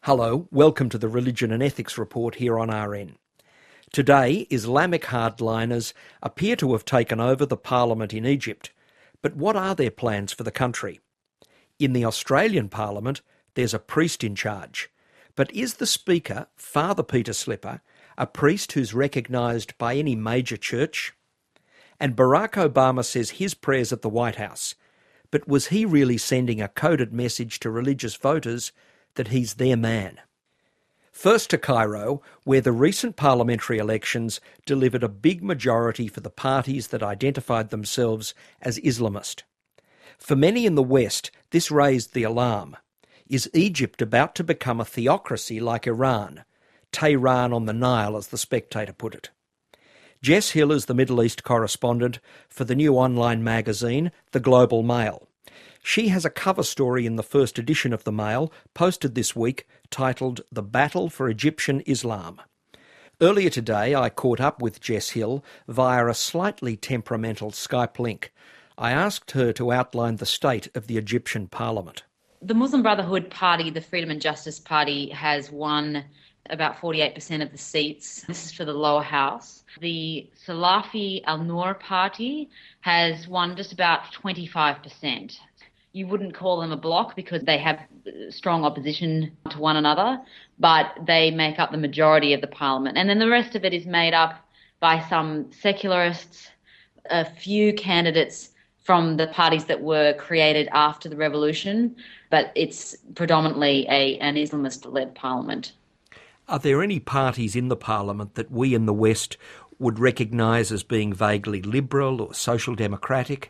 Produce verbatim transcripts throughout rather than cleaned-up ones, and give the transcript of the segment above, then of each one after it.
Hello, welcome to the Religion and Ethics Report here on R N. Today, Islamic hardliners appear to have taken over the parliament in Egypt. But what are their plans for the country? In the Australian parliament, there's a priest in charge. But is the Speaker, Father Peter Slipper, a priest who's recognised by any major church? And Barack Obama says his prayers at the White House. But was he really sending a coded message to religious voters that he's their man? First to Cairo, where the recent parliamentary elections delivered a big majority for the parties that identified themselves as Islamist. For many in the West, this raised the alarm. Is Egypt about to become a theocracy like Iran? Tehran on the Nile, as The Spectator put it. Jess Hill is the Middle East correspondent for the new online magazine, The Global Mail. She has a cover story in the first edition of the Mail, posted this week, titled The Battle for Egyptian Islam. Earlier today, I caught up with Jess Hill via a slightly temperamental Skype link. I asked her to outline the state of the Egyptian parliament. The Muslim Brotherhood Party, the Freedom and Justice Party, has won about forty-eight percent of the seats. This is for the lower house. The Salafi Al-Noor Party has won just about twenty-five percent. You wouldn't call them a bloc because they have strong opposition to one another, but they make up the majority of the parliament. And then the rest of it is made up by some secularists, a few candidates from the parties that were created after the revolution, but it's predominantly a, an Islamist-led parliament. Are there any parties in the parliament that we in the West would recognise as being vaguely liberal or social democratic?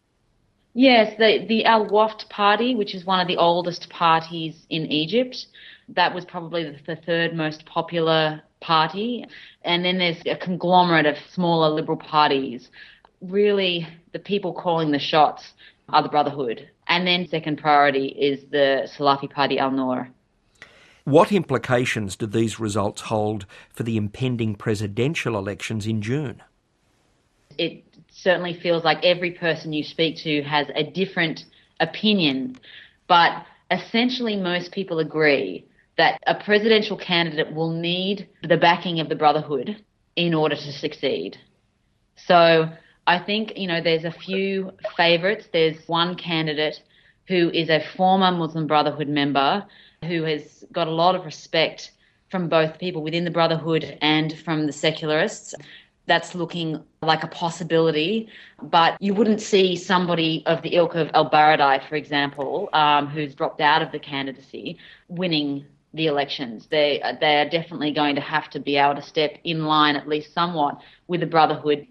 Yes, the, the Al-Waft Party, which is one of the oldest parties in Egypt, that was probably the, the third most popular party. And then there's a conglomerate of smaller liberal parties. Really, the people calling the shots are the Brotherhood. And then second priority is the Salafi Party Al-Noor. What implications do these results hold for the impending presidential elections in June? It certainly feels like every person you speak to has a different opinion, but essentially most people agree that a presidential candidate will need the backing of the Brotherhood in order to succeed. So I think, you know, there's a few favourites. There's one candidate who is a former Muslim Brotherhood member who has got a lot of respect from both people within the Brotherhood and from the secularists. That's looking like a possibility, but you wouldn't see somebody of the ilk of al-Baradei, for example, um, who's dropped out of the candidacy, winning the elections. They, they are definitely going to have to be able to step in line, at least somewhat, with the Brotherhood.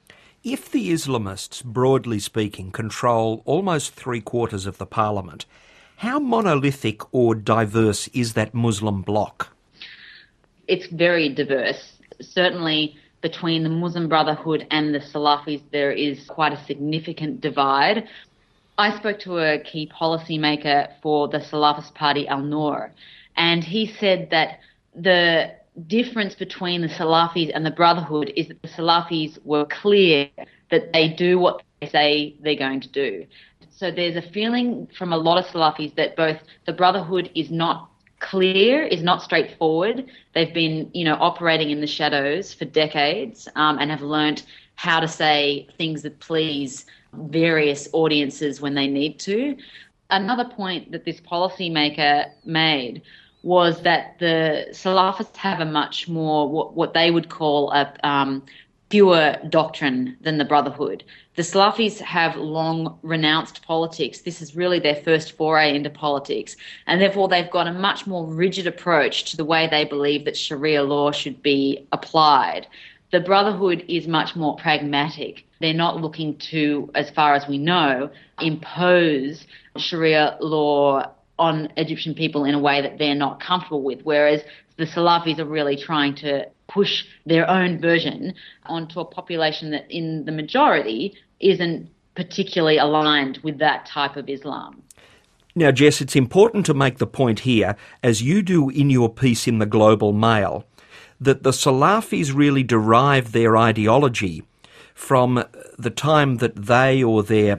If the Islamists, broadly speaking, control almost three quarters of the parliament, how monolithic or diverse is that Muslim bloc? It's very diverse. Certainly, between the Muslim Brotherhood and the Salafis, there is quite a significant divide. I spoke to a key policymaker for the Salafist Party, Al-Noor, and he said that the difference between the Salafis and the Brotherhood is that the Salafis were clear that they do what they say they're going to do. So there's a feeling from a lot of Salafis that both the Brotherhood is not clear, is not straightforward. They've been, you know, operating in the shadows for decades um, and have learnt how to say things that please various audiences when they need to. Another point that this policymaker made was that the Salafists have a much more, what, what they would call a um, pure doctrine than the Brotherhood. The Salafis have long renounced politics. This is really their first foray into politics, and therefore they've got a much more rigid approach to the way they believe that Sharia law should be applied. The Brotherhood is much more pragmatic. They're not looking to, as far as we know, impose Sharia law on Egyptian people in a way that they're not comfortable with, whereas the Salafis are really trying to push their own version onto a population that in the majority isn't particularly aligned with that type of Islam. Now, Jess, it's important to make the point here, as you do in your piece in the Global Mail, that the Salafis really derive their ideology from the time that they or their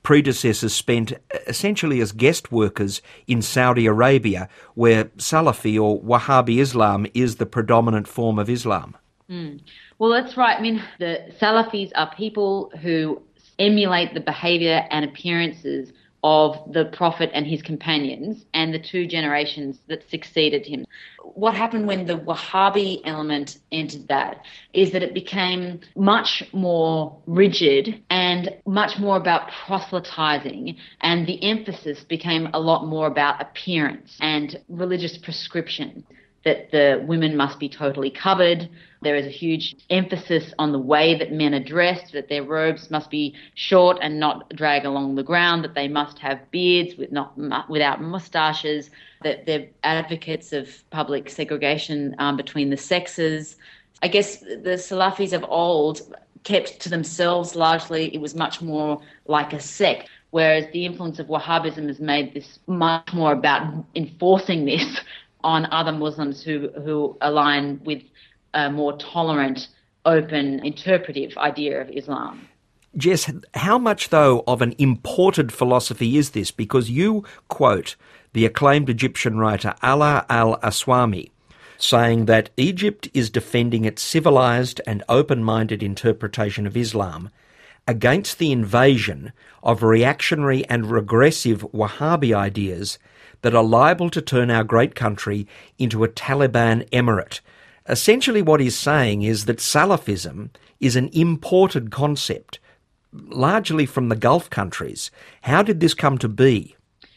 predecessors spent essentially as guest workers in Saudi Arabia, where Salafi or Wahhabi Islam is the predominant form of Islam. Mm. Well, that's right. I mean, the Salafis are people who emulate the behaviour and appearances of the Prophet and his companions and the two generations that succeeded him. What happened when the Wahhabi element entered that is that it became much more rigid and much more about proselytizing, and the emphasis became a lot more about appearance and religious prescription, that the women must be totally covered. There is a huge emphasis on the way that men are dressed, that their robes must be short and not drag along the ground, that they must have beards with not without moustaches, that they're advocates of public segregation um, between the sexes. I guess the Salafis of old kept to themselves largely. It was much more like a sect, whereas the influence of Wahhabism has made this much more about enforcing this on other Muslims who, who align with a more tolerant, open, interpretive idea of Islam. Jess, how much, though, of an imported philosophy is this? Because you quote the acclaimed Egyptian writer Ala al-Aswami, saying that Egypt is defending its civilised and open-minded interpretation of Islam against the invasion of reactionary and regressive Wahhabi ideas that are liable to turn our great country into a Taliban emirate. Essentially what he's saying is that Salafism is an imported concept, largely from the Gulf countries. How did this come to be?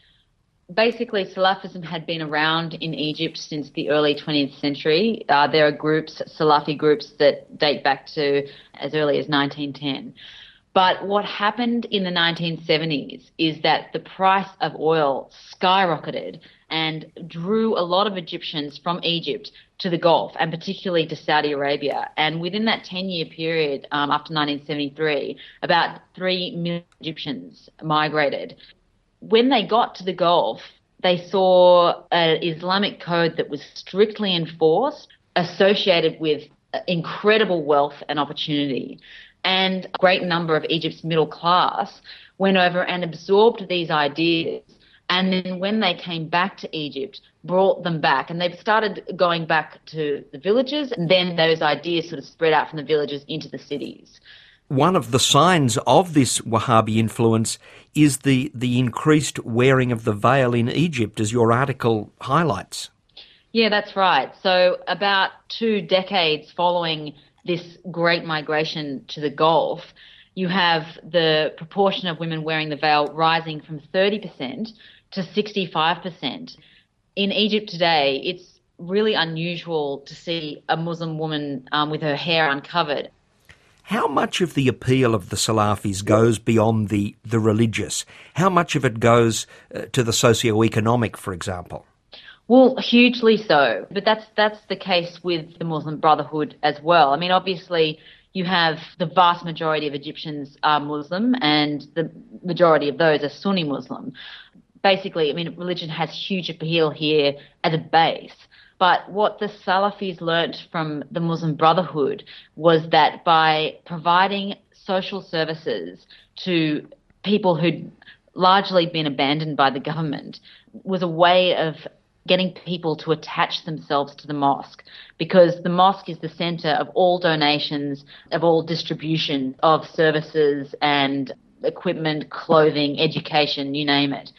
Basically, Salafism had been around in Egypt since the early twentieth century. Uh, there are groups, Salafi groups, that date back to as early as nineteen ten. But what happened in the nineteen seventies is that the price of oil skyrocketed and drew a lot of Egyptians from Egypt to the Gulf, and particularly to Saudi Arabia. And within that ten-year period, um, after nineteen seventy-three, about three million Egyptians migrated. When they got to the Gulf, they saw an Islamic code that was strictly enforced, associated with incredible wealth and opportunity. And a great number of Egypt's middle class went over and absorbed these ideas. And then when they came back to Egypt, brought them back. And they've started going back to the villages, and then those ideas sort of spread out from the villages into the cities. One of the signs of this Wahhabi influence is the, the increased wearing of the veil in Egypt, as your article highlights. Yeah, that's right. So about two decades following this great migration to the Gulf, you have the proportion of women wearing the veil rising from thirty percent to sixty-five percent. In Egypt today, it's really unusual to see a Muslim woman um, with her hair uncovered. How much of the appeal of the Salafis goes beyond the, the religious? How much of it goes uh, to the socio-economic, for example? Well, hugely so. But that's that's the case with the Muslim Brotherhood as well. I mean, obviously, you have the vast majority of Egyptians are Muslim, and the majority of those are Sunni Muslim. Basically, I mean, religion has huge appeal here as a base. But what the Salafis learnt from the Muslim Brotherhood was that by providing social services to people who'd largely been abandoned by the government was a way of getting people to attach themselves to the mosque, because the mosque is the centre of all donations, of all distribution of services and equipment, clothing, education, you name it.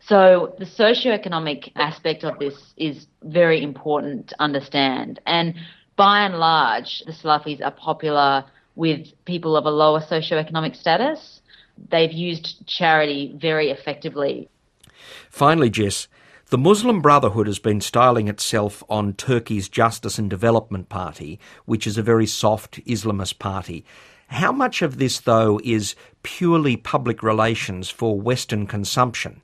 So the socioeconomic aspect of this is very important to understand. And by and large, the Salafis are popular with people of a lower socioeconomic status. They've used charity very effectively. Finally, Jess, the Muslim Brotherhood has been styling itself on Turkey's Justice and Development Party, which is a very soft Islamist party. How much of this, though, is purely public relations for Western consumption?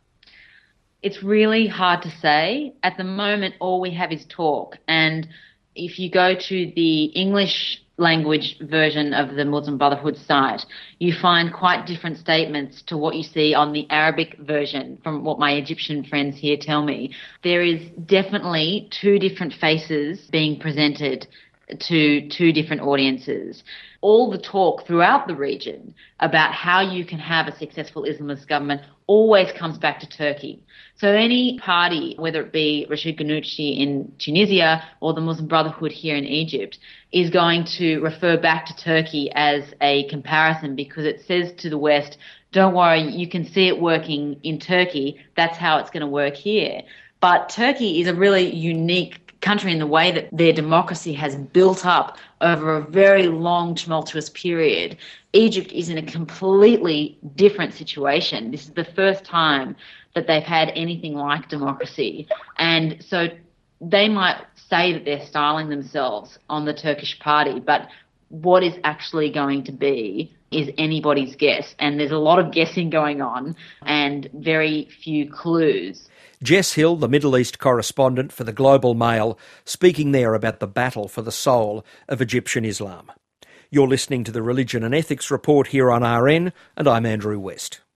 It's really hard to say. At the moment, all we have is talk. And if you go to the English language version of the Muslim Brotherhood site, you find quite different statements to what you see on the Arabic version, from what my Egyptian friends here tell me. There is definitely two different faces being presented to two different audiences. All the talk throughout the region about how you can have a successful Islamist government always comes back to Turkey. So any party, whether it be Rashid Ghannouchi in Tunisia or the Muslim Brotherhood here in Egypt, is going to refer back to Turkey as a comparison because it says to the West, don't worry, you can see it working in Turkey, that's how it's going to work here. But Turkey is a really unique country in the way that their democracy has built up over a very long, tumultuous period. Egypt is in a completely different situation. This is the first time that they've had anything like democracy. And so they might say that they're styling themselves on the Turkish party, but what is actually going to be is anybody's guess. And there's a lot of guessing going on and very few clues. Jess Hill, the Middle East correspondent for the Global Mail, speaking there about the battle for the soul of Egyptian Islam. You're listening to the Religion and Ethics Report here on R N, and I'm Andrew West.